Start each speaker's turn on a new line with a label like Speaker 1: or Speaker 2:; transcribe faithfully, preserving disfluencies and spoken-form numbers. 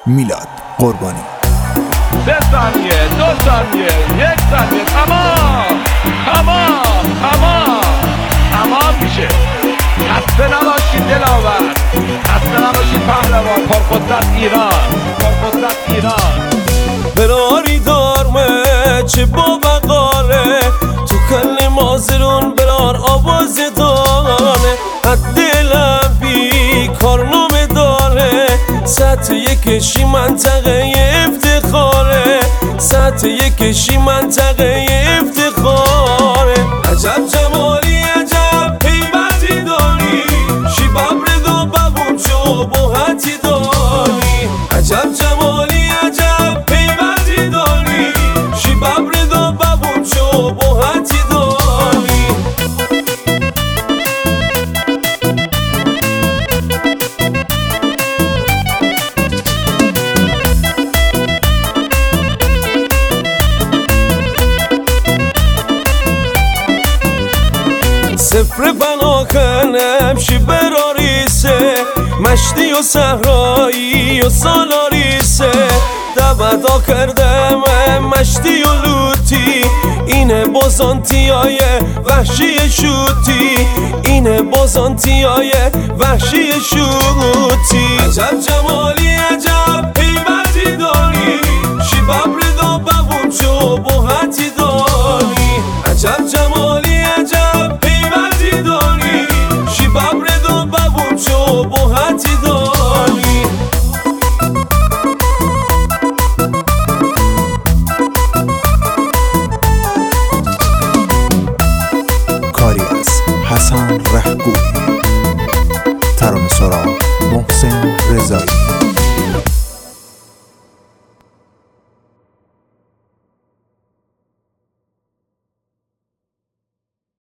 Speaker 1: میلاد قربانی.
Speaker 2: سه ثانیه، دو ثانیه، یک ثانیه، تمام تمام تمام تمام میشه. خسته نباشید دلاور، خسته نباشید پهلوان. پرقدرت ایران، پرقدرت ایران.
Speaker 3: براری دارمه چه با بقاله تو کل مازرون برار آواز دانه. حد دلم بی کارنامه داره، سطح یکشی منطقه افتخاره، سطح یکشی منطقه افتخاره. عجب جمالی عجب پیوندی داری، شی ببرد و ببون چو بوحتی داری. عجب جمالی عجب پیوندی داری، شی ببرد و ببون چو بوحتی داری. سفر بناکنم شی براریسه، مشتی و صحرایی و سالاریسه. دبدا کردم مشتی و لوتی، اینه بازانتی های وحشی شوتی، اینه بازانتی های وحشی شوتی. عجب جمالی